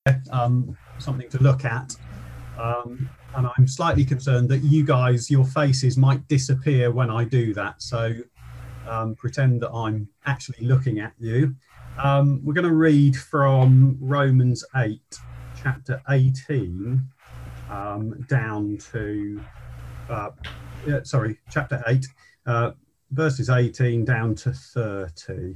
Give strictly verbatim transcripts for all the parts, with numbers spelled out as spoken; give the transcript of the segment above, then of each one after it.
um, something to look at. Um, and I'm slightly concerned that you guys, your faces might disappear when I do that. So um, pretend that I'm actually looking at you. Um, we're going to read from Romans eight, chapter eighteen, um, down to, uh, yeah, sorry, chapter eight, uh, verses eighteen down to thirty.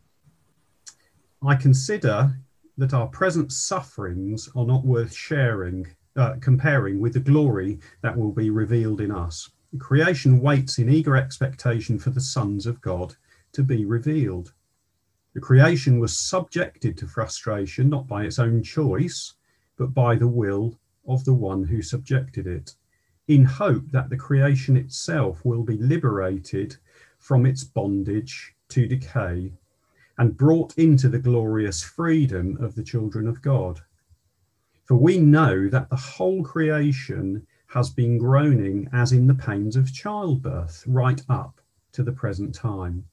I consider that our present sufferings are not worth sharing, uh, comparing with the glory that will be revealed in us. Creation waits in eager expectation for the sons of God to be revealed. The creation was subjected to frustration, not by its own choice, but by the will of the one who subjected it, in hope that the creation itself will be liberated from its bondage to decay and brought into the glorious freedom of the children of God. For we know that the whole creation has been groaning as in the pains of childbirth, right up to the present time.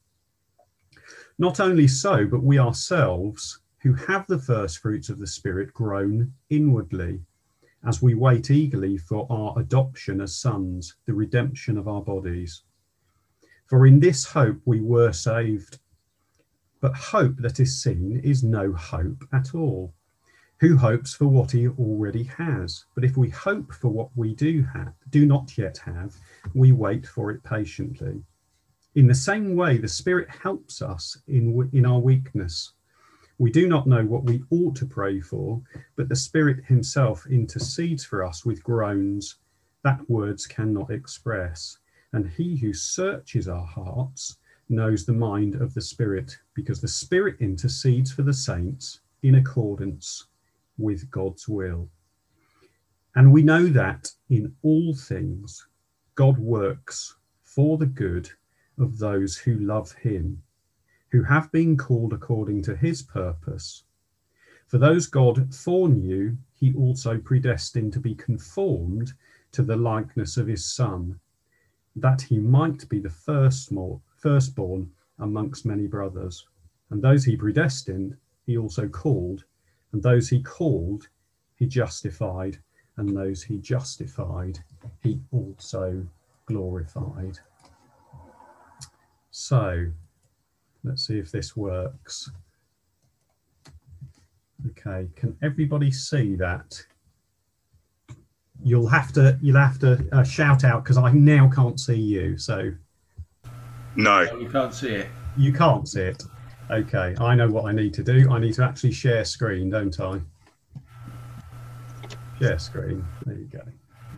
Not only so, but we ourselves, who have the first fruits of the Spirit, groan inwardly, as we wait eagerly for our adoption as sons, the redemption of our bodies. For in this hope we were saved. But hope that is seen is no hope at all. Who hopes for what he already has? But if we hope for what we do have, do not yet have, we wait for it patiently. In the same way, the Spirit helps us in, in our weakness. We do not know what we ought to pray for, but the Spirit himself intercedes for us with groans that words cannot express. And he who searches our hearts knows the mind of the Spirit, because the Spirit intercedes for the saints in accordance with God's will. And we know that in all things God works for the good of those who love him, who have been called according to his purpose. For those God foreknew, he also predestined to be conformed to the likeness of his Son, that he might be the firstborn firstborn amongst many brothers. And those he predestined, he also called, and those he called, he justified, and those he justified, he also glorified. So let's see if this works. Okay, can everybody see that? You'll have to you'll have to uh, shout out, because I now can't see you. So no, you can't see it. You can't see it. Okay, I know what I need to do. I need to actually share screen, don't I? Share screen. There you go.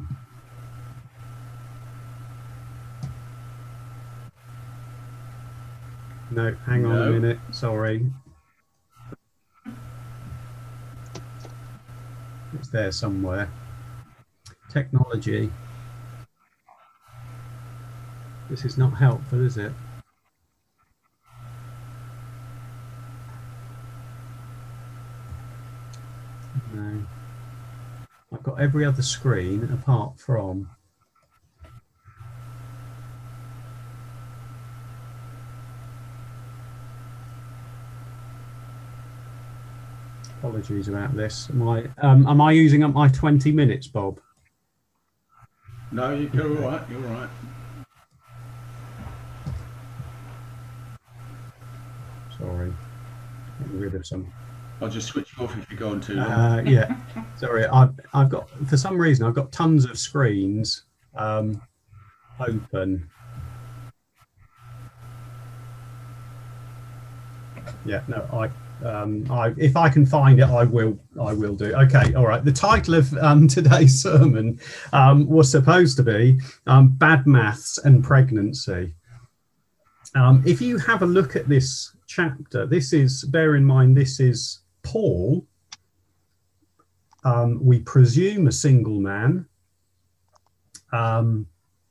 No, hang on No. a minute. Sorry. It's there somewhere. Technology. This is not helpful, is it? No. I've got every other screen apart from. Apologies about this. My, um, am I using up my twenty minutes, Bob? No, you're all right. You're all right. Sorry, getting rid of some. I'll just switch you off if you go on too long. Uh, yeah, sorry. I've I've got for some reason I've got tons of screens um, open. Yeah, no, I. Um, I, if I can find it, I will. I will do. Okay, all right. The title of um, today's sermon um, was supposed to be um, "Bad Maths and Pregnancy." Um, if you have a look at this chapter, this is. Bear in mind, this is Paul. Um, we presume a single man. Um,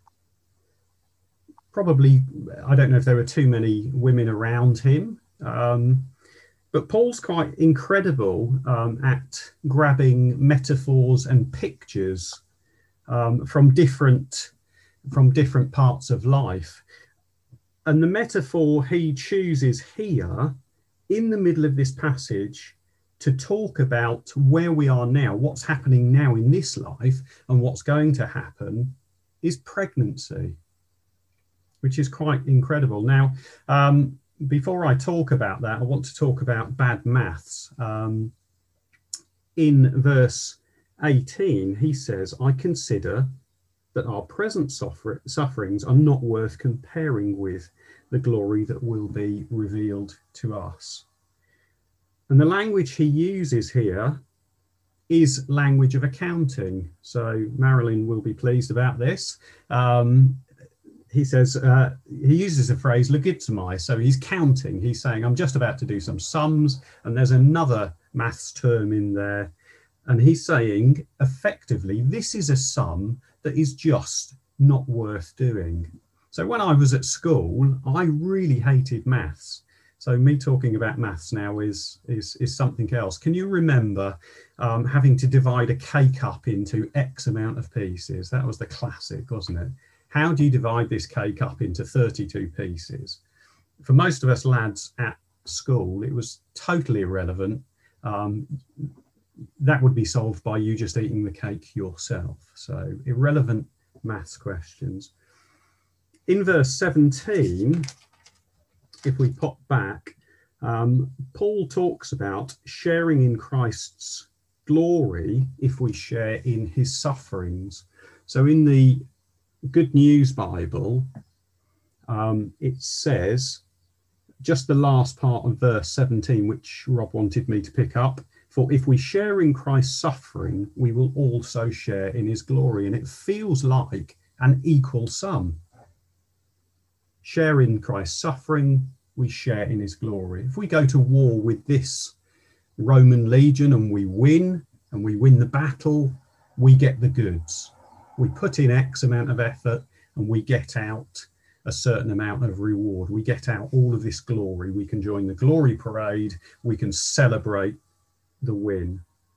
probably, I don't know if there were too many women around him. Um, But Paul's quite incredible um, at grabbing metaphors and pictures um, from different from different parts of life. And the metaphor he chooses here in the middle of this passage to talk about where we are now, what's happening now in this life, and what's going to happen is pregnancy, which is quite incredible. Now, um, before I talk about that, I want to talk about bad maths. Um, in verse eighteen, he says, I consider that our present suffer sufferings are not worth comparing with the glory that will be revealed to us. And the language he uses here is language of accounting. So Marilyn will be pleased about this. Um, he says, uh, he uses the phrase logizomai. So he's counting. He's saying, I'm just about to do some sums, and there's another maths term in there. And he's saying, effectively, this is a sum that is just not worth doing. So when I was at school, I really hated maths. So me talking about maths now is, is, is something else. Can you remember um, having to divide a cake up into X amount of pieces? That was the classic, wasn't it? How do you divide this cake up into thirty-two pieces? For most of us lads at school, it was totally irrelevant. Um, that would be solved by you just eating the cake yourself. So irrelevant maths questions. In verse seventeen, if we pop back, um, Paul talks about sharing in Christ's glory if we share in his sufferings. So in the Good News Bible, um, it says, just the last part of verse seventeen, which Rob wanted me to pick up, for if we share in Christ's suffering, we will also share in his glory. And it feels like an equal sum. Share in Christ's suffering, we share in his glory. If we go to war with this Roman legion and we win, and we win the battle, we get the goods. We put in X amount of effort and we get out a certain amount of reward. We get out all of this glory. We can join the glory parade. We can celebrate the win.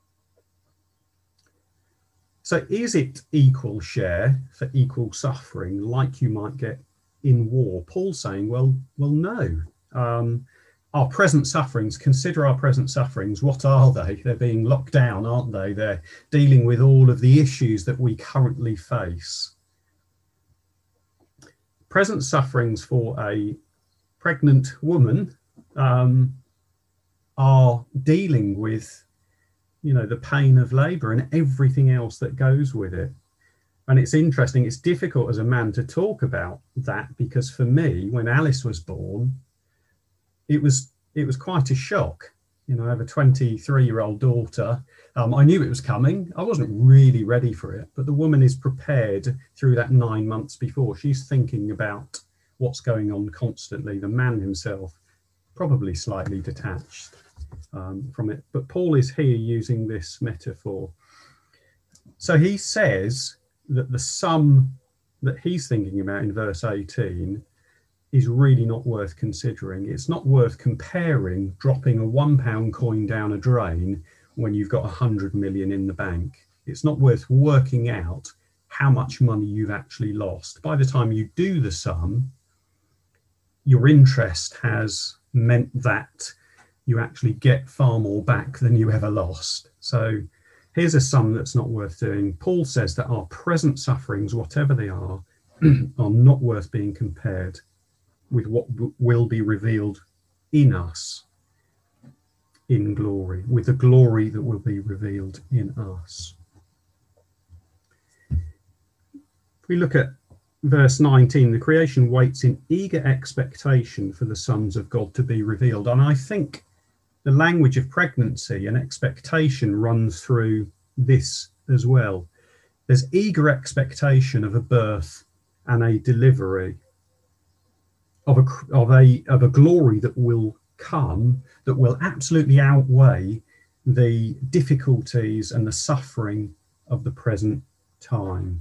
So is it equal share for equal suffering like you might get in war? Paul's saying, well, well, no. Um, our present sufferings, consider our present sufferings. What are they? They're being locked down, aren't they? They're dealing with all of the issues that we currently face. Present sufferings for a pregnant woman um, are dealing with, you know, the pain of labour and everything else that goes with it. And it's interesting, it's difficult as a man to talk about that, because for me, when Alice was born, it was it was quite a shock. You know, I have a twenty-three-year-old daughter. Um, I knew it was coming. I wasn't really ready for it, but the woman is prepared through that nine months before. She's thinking about what's going on constantly. The man himself, probably slightly detached um, from it. But Paul is here using this metaphor. So he says that the sum that he's thinking about in verse eighteen is really not worth considering. It's not worth comparing dropping a one pound coin down a drain when you've got a hundred million in the bank. It's not worth working out how much money you've actually lost. By the time you do the sum, your interest has meant that you actually get far more back than you ever lost. So here's a sum that's not worth doing. Paul says that our present sufferings, whatever they are, are not worth being compared with what will be revealed in us in glory, with the glory that will be revealed in us. If we look at verse nineteen, the creation waits in eager expectation for the sons of God to be revealed. And I think the language of pregnancy and expectation runs through this as well. There's eager expectation of a birth and a delivery, of a, of a, of a glory that will come, that will absolutely outweigh the difficulties and the suffering of the present time.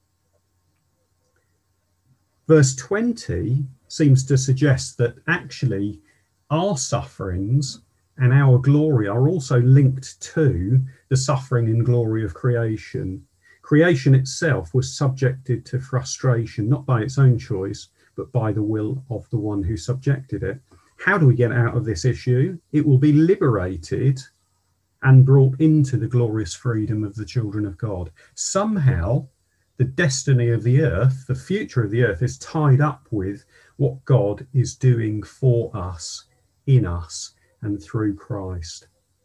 Verse twenty seems to suggest that actually our sufferings and our glory are also linked to the suffering and glory of creation. Creation itself was subjected to frustration, not by its own choice, but by the will of the one who subjected it. How do we get out of this issue? It will be liberated and brought into the glorious freedom of the children of God. Somehow, the destiny of the earth, the future of the earth, is tied up with what God is doing for us, in us, and through Christ.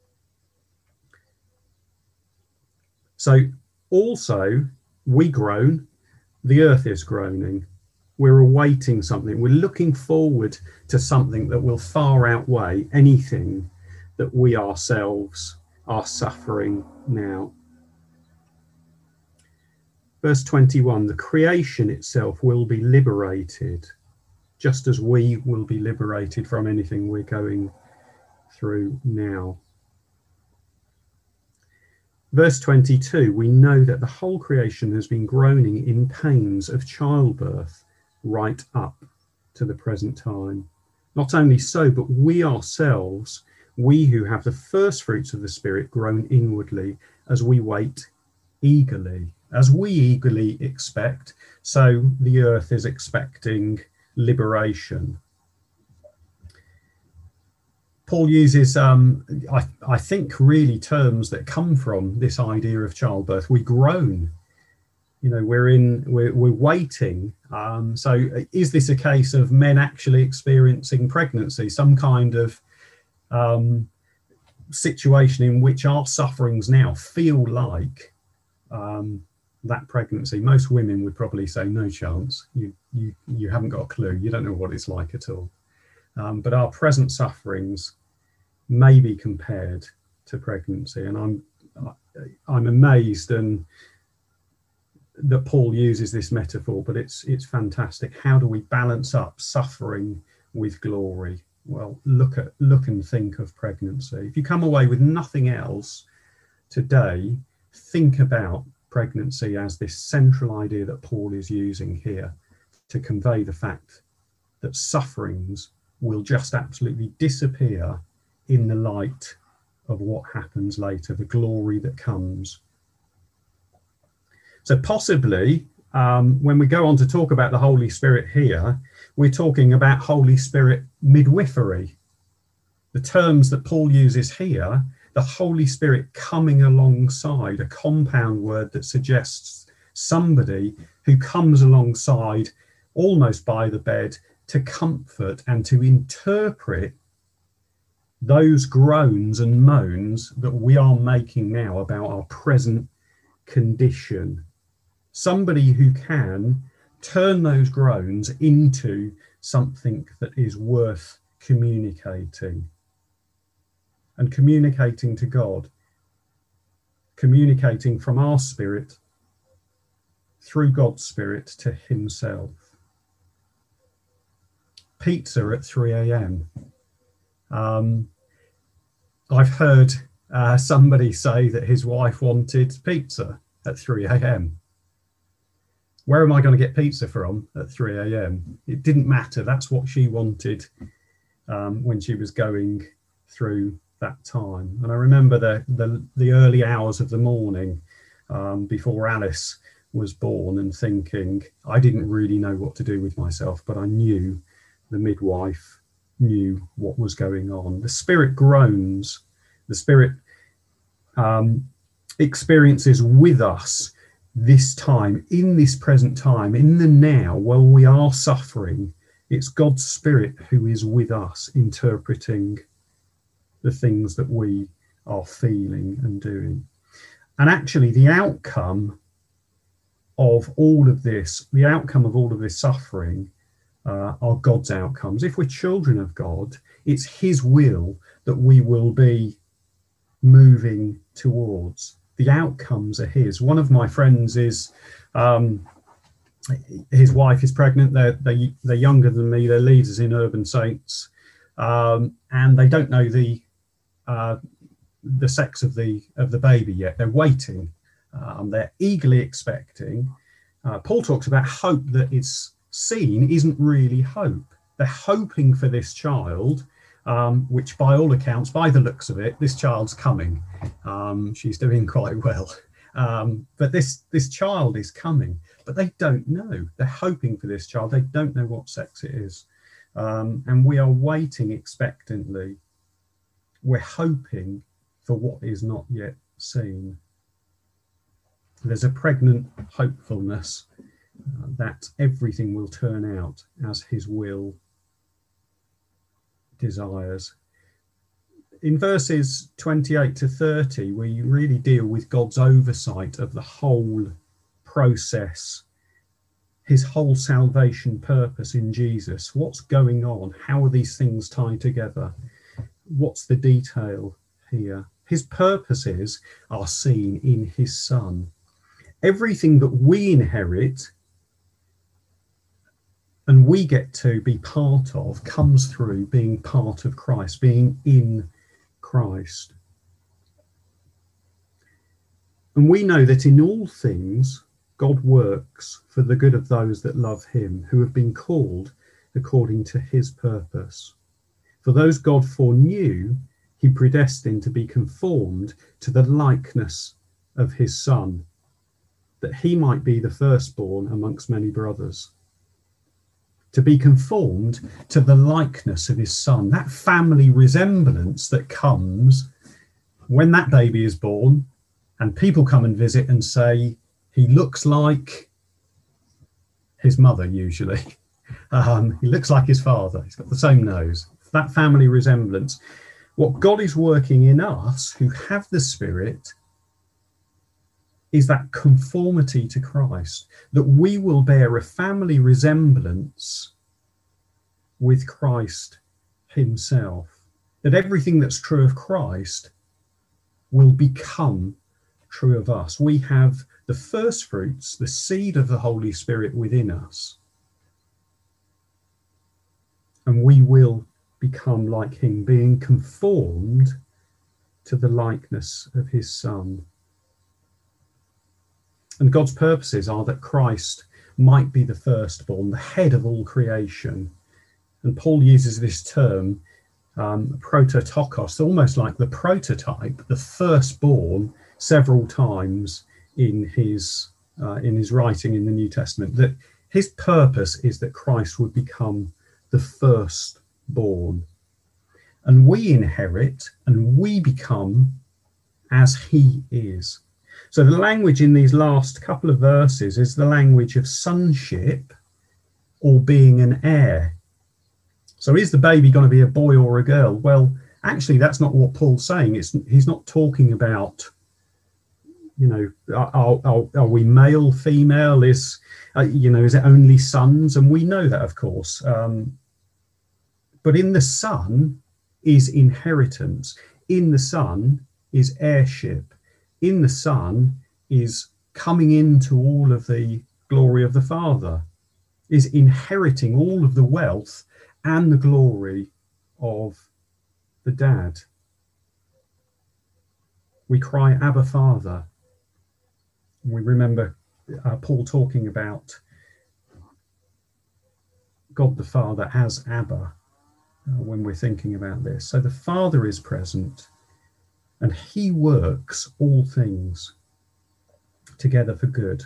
So also, we groan, the earth is groaning. We're awaiting something. We're looking forward to something that will far outweigh anything that we ourselves are suffering now. Verse twenty-one, the creation itself will be liberated, just as we will be liberated from anything we're going through now. Verse twenty-two, we know that the whole creation has been groaning in pains of childbirth right up to the present time. Not only so, but we ourselves, we who have the first fruits of the Spirit, groan inwardly as we wait eagerly. As we eagerly expect, so the earth is expecting liberation. Paul uses, um, I, I think, really terms that come from this idea of childbirth. We groan, you know, we're in, we're, we're waiting. Um, so is this a case of men actually experiencing pregnancy, some kind of um, situation in which our sufferings now feel like um, that pregnancy? Most women would probably say no chance. You, you, you haven't got a clue. You don't know what it's like at all. Um, but our present sufferings may be compared to pregnancy, and I'm I'm amazed and that Paul uses this metaphor, but it's it's fantastic. How do we balance up suffering with glory? Well, look at look and think of pregnancy. If you come away with nothing else today, think about pregnancy as this central idea that Paul is using here to convey the fact that sufferings will just absolutely disappear in the light of what happens later, the glory that comes. So possibly, um, when we go on to talk about the Holy Spirit here, we're talking about Holy Spirit midwifery. The terms that Paul uses here, the Holy Spirit coming alongside, a compound word that suggests somebody who comes alongside almost by the bed to comfort and to interpret those groans and moans that we are making now about our present condition. Somebody who can turn those groans into something that is worth communicating, and communicating to God, communicating from our spirit through God's Spirit to himself. Pizza at three a.m. Um, I've heard uh, somebody say that his wife wanted pizza at three a.m. Where am I going to get pizza from at three a.m? It didn't matter. That's what she wanted um, when she was going through that time. And I remember the the, the early hours of the morning um, before Alice was born, and thinking I didn't really know what to do with myself, but I knew the midwife knew what was going on. The Spirit groans. The Spirit um, experiences with us this time, in this present time, in the now, while we are suffering. It's God's Spirit who is with us, interpreting the things that we are feeling and doing. And actually, the outcome of all of this, the outcome of all of this suffering, Uh, are God's outcomes. If we're children of God, it's his will that we will be moving towards. The outcomes are his. One of my friends is, um, his wife is pregnant. They're, they, they're younger than me. They're leaders in Urban Saints, um, and they don't know the uh, the sex of the of the baby yet. They're waiting. Um, they're eagerly expecting. Uh, Paul talks about hope that is seen isn't really hope. They're hoping for this child, um, which by all accounts, by the looks of it, this child's coming. Um, she's doing quite well. Um, but this, this child is coming, but they don't know. They're hoping for this child. They don't know what sex it is. Um, and we are waiting expectantly. We're hoping for what is not yet seen. There's a pregnant hopefulness uh, that everything will turn out as his will desires. In verses twenty-eight to thirty, we really deal with God's oversight of the whole process, his whole salvation purpose in Jesus. What's going on? How are these things tied together? What's the detail here? His purposes are seen in his Son. Everything that we inherit and we get to be part of comes through being part of Christ, being in Christ. And we know that in all things, God works for the good of those that love him, who have been called according to his purpose. For those God foreknew, he predestined to be conformed to the likeness of his Son, that he might be the firstborn amongst many brothers. To be conformed to the likeness of his Son, that family resemblance that comes when that baby is born and people come and visit and say, he looks like his mother usually. Um, he looks like his father. He's got the same nose. That family resemblance. What God is working in us who have the Spirit is that conformity to Christ, that we will bear a family resemblance with Christ himself, that everything that's true of Christ will become true of us. We have the first fruits, the seed of the Holy Spirit within us, and we will become like him, being conformed to the likeness of his Son. And God's purposes are that Christ might be the firstborn, the head of all creation. And Paul uses this term, um, prototokos, almost like the prototype, the firstborn, several times in his uh, in his writing in the New Testament. That his purpose is that Christ would become the firstborn. And we inherit and we become as he is. So the language in these last couple of verses is the language of sonship or being an heir. So is the baby going to be a boy or a girl? Well, actually, that's not what Paul's saying. It's, he's not talking about, you know, are, are, are we male, female? Is, uh, you know, is it only sons? And we know that, of course. Um, but in the Son is inheritance. In the Son is heirship. In the Son is coming into all of the glory of the Father, is inheriting all of the wealth and the glory of the Dad. We cry, Abba, Father. We remember uh, Paul talking about God the Father as Abba uh, when we're thinking about this. So the Father is present, and he works all things together for good.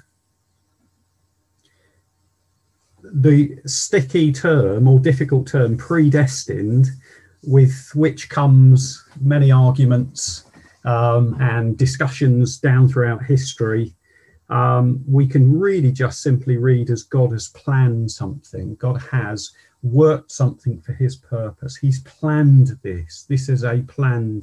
The sticky term or difficult term predestined, with which comes many arguments um, and discussions down throughout history, um, we can really just simply read as God has planned something. God has worked something for his purpose. He's planned this. This is a planned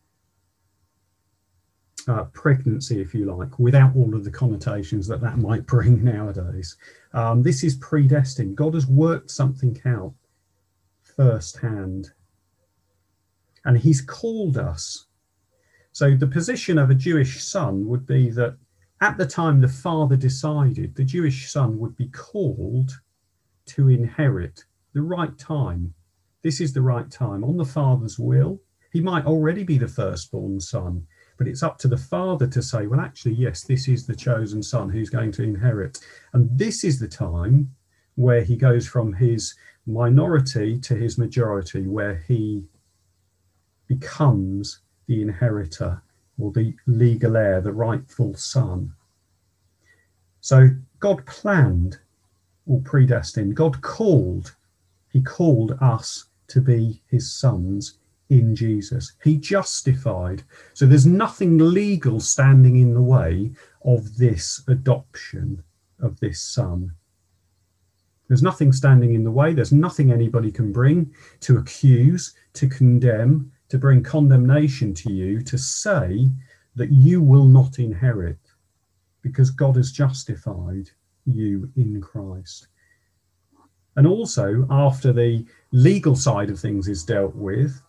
Uh, pregnancy, if you like, without all of the connotations that that might bring nowadays. Um, this is predestined. God has worked something out firsthand, and he's called us. So the position of a Jewish son would be that at the time the father decided, the Jewish son would be called to inherit the right time. This is the right time on the father's will. He might already be the firstborn son, but it's up to the father to say, well, actually, yes, this is the chosen son who's going to inherit. And this is the time where he goes from his minority to his majority, where he becomes the inheritor or the legal heir, the rightful son. So God planned or predestined. God called. He called us to be his sons in Jesus. He justified. So there's nothing legal standing in the way of this adoption of this son. There's nothing standing in the way. There's nothing anybody can bring to accuse, to condemn, to bring condemnation to you, to say that you will not inherit, because God has justified you in Christ. And also, after the legal side of things is dealt with,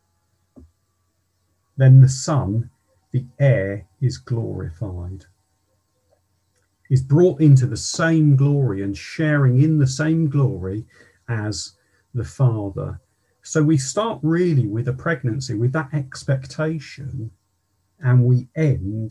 then the Son, the heir, is glorified, is brought into the same glory and sharing in the same glory as the Father. So we start really with a pregnancy, with that expectation, and we end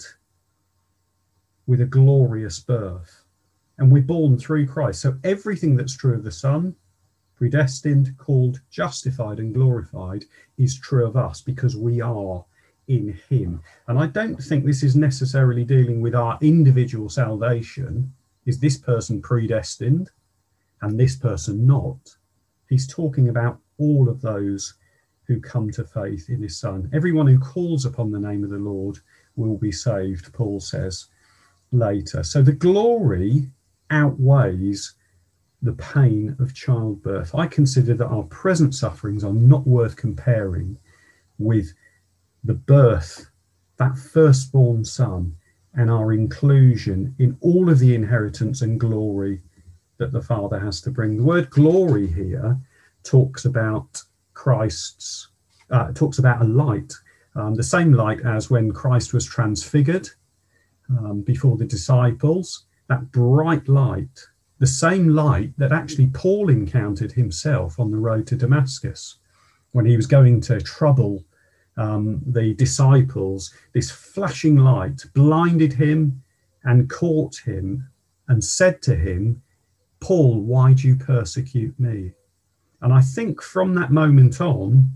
with a glorious birth. And we're born through Christ. So everything that's true of the Son, predestined, called, justified, and glorified, is true of us because we are in him. And I don't think this is necessarily dealing with our individual salvation. Is this person predestined and this person not? He's talking about all of those who come to faith in his Son. Everyone who calls upon the name of the Lord will be saved, Paul says later. So the glory outweighs the pain of childbirth. I consider that our present sufferings are not worth comparing with the birth, that firstborn son, and our inclusion in all of the inheritance and glory that the Father has to bring. The word glory here talks about Christ's, uh, talks about a light, um, the same light as when Christ was transfigured um, before the disciples, that bright light, the same light that actually Paul encountered himself on the road to Damascus when he was going to trouble um, the disciples. This flashing light blinded him and caught him and said to him, "Paul, why do you persecute me?" And I think from that moment on,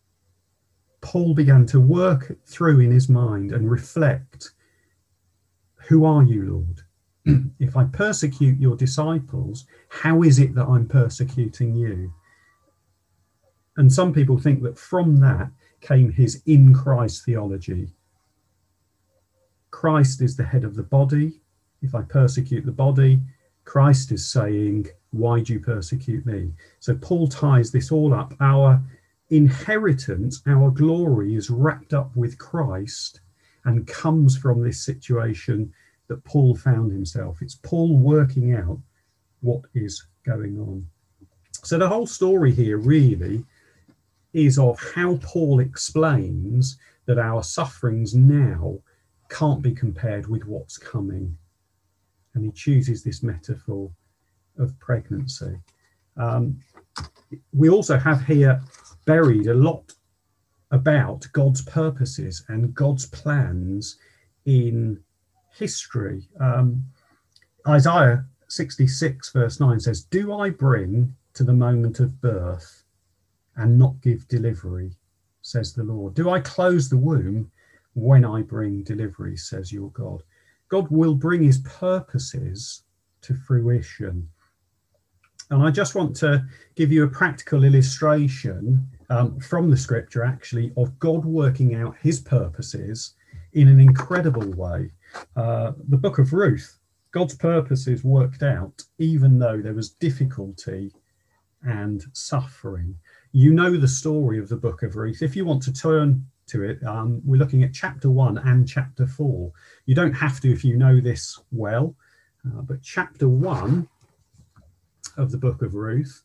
Paul began to work through in his mind and reflect, who are you, Lord? If I persecute your disciples, how is it that I'm persecuting you? And some people think that from that came his in Christ theology. Christ is the head of the body. If I persecute the body, Christ is saying, why do you persecute me? So Paul ties this all up. Our inheritance, our glory is wrapped up with Christ and comes from this situation that Paul found himself. It's Paul working out what is going on. So the whole story here really is of how Paul explains that our sufferings now can't be compared with what's coming. And he chooses this metaphor of pregnancy. Um, we also have here buried a lot about God's purposes and God's plans in history. Um, Isaiah sixty-six verse nine says, "Do I bring to the moment of birth and not give delivery, says the Lord? Do I close the womb when I bring delivery, says your God?" God will bring his purposes to fruition. And I just want to give you a practical illustration um, from the scripture, actually, of God working out his purposes in an incredible way. Uh, the book of Ruth, God's purposes worked out even though there was difficulty and suffering. You know the story of the book of Ruth. If you want to turn to it, um, we're looking at chapter one and chapter four. You don't have to if you know this well, uh, but chapter one of the book of Ruth.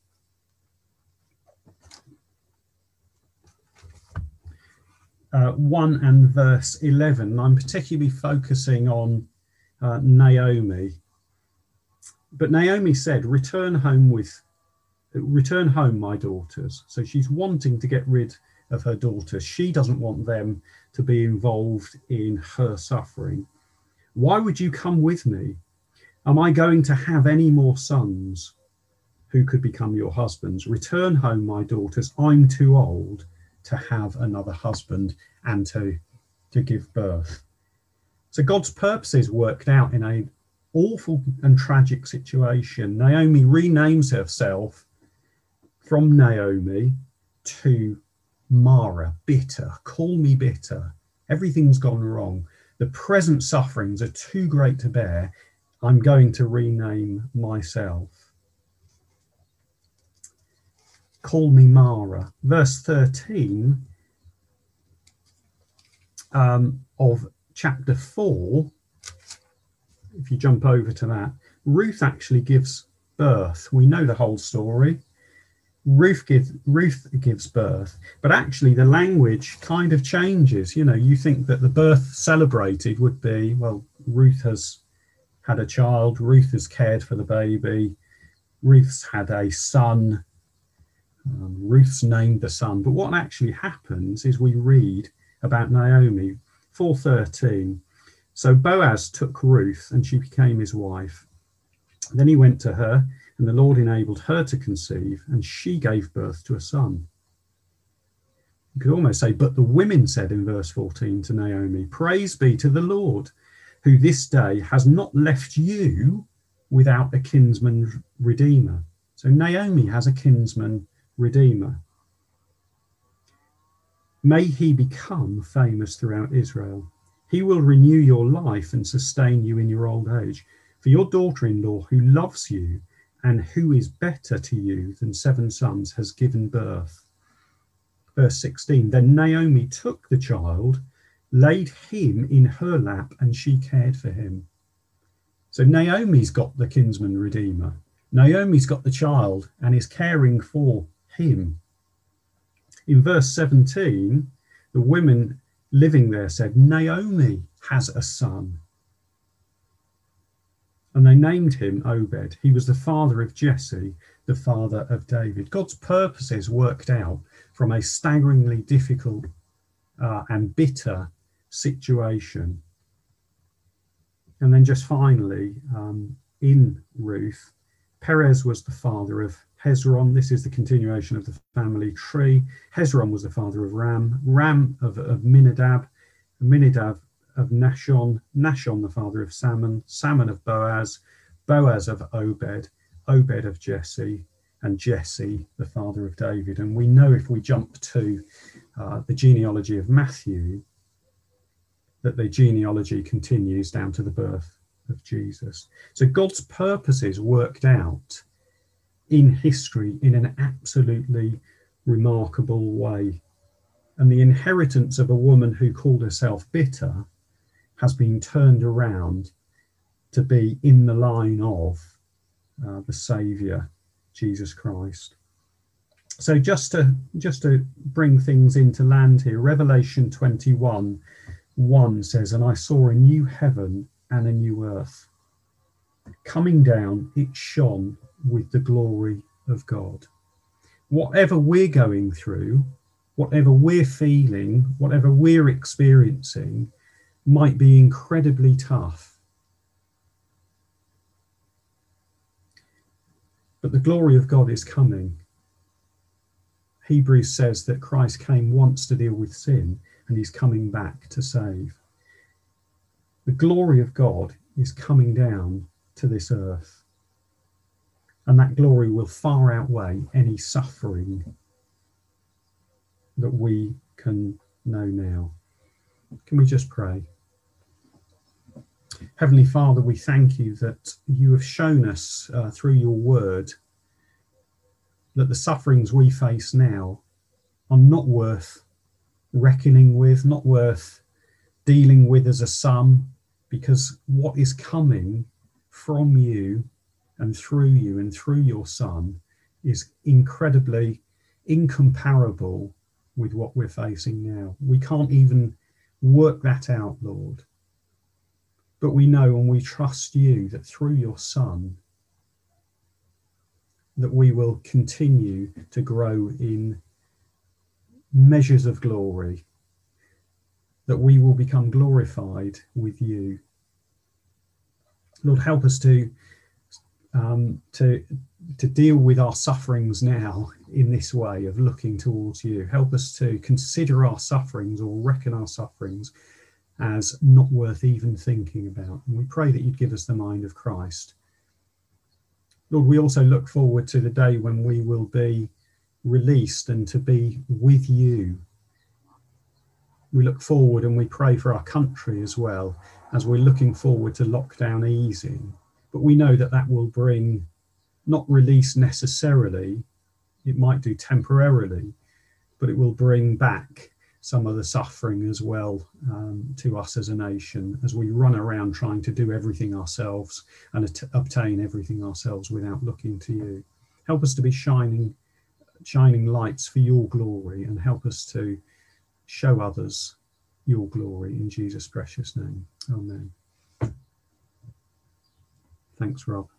Uh, one and verse eleven. I'm particularly focusing on uh, Naomi. But Naomi said, return home with, return home, my daughters. So she's wanting to get rid of her daughters. She doesn't want them to be involved in her suffering. Why would you come with me? Am I going to have any more sons who could become your husbands? Return home, my daughters. I'm too old to have another husband and to, to give birth. So God's purposes worked out in an awful and tragic situation. Naomi renames herself from Naomi to Mara, bitter, call me bitter. Everything's gone wrong. The present sufferings are too great to bear. I'm going to rename myself. Call me Mara. Verse thirteen um, of chapter four, if you jump over to that, Ruth actually gives birth. We know the whole story. Ruth gives Ruth gives birth, but actually the language kind of changes. You know, you think that the birth celebrated would be, well, Ruth has had a child, Ruth has cared for the baby, Ruth's had a son, um, Ruth's named the son. But what actually happens is we read about Naomi, four thirteen. So Boaz took Ruth and she became his wife. Then he went to her, and the Lord enabled her to conceive, and she gave birth to a son. You could almost say, but the women said in verse fourteen to Naomi, praise be to the Lord, who this day has not left you without a kinsman redeemer. So Naomi has a kinsman redeemer. May he become famous throughout Israel. He will renew your life and sustain you in your old age. For your daughter-in-law who loves you and who is better to you than seven sons has given birth. Verse sixteen, then Naomi took the child, laid him in her lap, and she cared for him. So Naomi's got the kinsman redeemer. Naomi's got the child and is caring for him. In verse seventeen, the women living there said, Naomi has a son. And they named him Obed. He was the father of Jesse, the father of David. God's purposes worked out from a staggeringly difficult uh, and bitter situation. And then just finally, um, in Ruth, Perez was the father of Hezron. This is the continuation of the family tree. Hezron was the father of Ram, Ram of, of Minadab, Minadab of Nashon, Nashon the father of Salmon, Salmon of Boaz, Boaz of Obed, Obed of Jesse, and Jesse the father of David. And we know if we jump to uh, the genealogy of Matthew, that the genealogy continues down to the birth of Jesus. So God's purposes worked out in history in an absolutely remarkable way. And the inheritance of a woman who called herself bitter has been turned around to be in the line of uh, the Saviour, Jesus Christ. So just to just to bring things into land here, Revelation twenty-one one says, and I saw a new heaven and a new earth. Coming down, it shone with the glory of God. Whatever we're going through, whatever we're feeling, whatever we're experiencing, might be incredibly tough. But the glory of God is coming. Hebrews says that Christ came once to deal with sin, and he's coming back to save. The glory of God is coming down to this earth, and that glory will far outweigh any suffering that we can know now. Can we just pray? Heavenly Father, we thank you that you have shown us uh, through your word that the sufferings we face now are not worth reckoning with, not worth dealing with as a sum, because what is coming from you and through you and through your Son is incredibly incomparable with what we're facing now. We can't even work that out, Lord. But we know and we trust you that through your Son, that we will continue to grow in measures of glory, that we will become glorified with you. Lord, help us to um, to to deal with our sufferings now in this way of looking towards you. Help us to consider our sufferings or reckon our sufferings as not worth even thinking about. And we pray that you'd give us the mind of Christ. Lord, we also look forward to the day when we will be released and to be with you. We look forward and we pray for our country as well, as we're looking forward to lockdown easing. But we know that that will bring not release necessarily, it might do temporarily, but it will bring back some of the suffering as well um, to us as a nation, as we run around trying to do everything ourselves and at- obtain everything ourselves without looking to you. Help us to be shining, shining lights for your glory, and help us to show others your glory in Jesus' precious name. Amen. Thanks, Rob.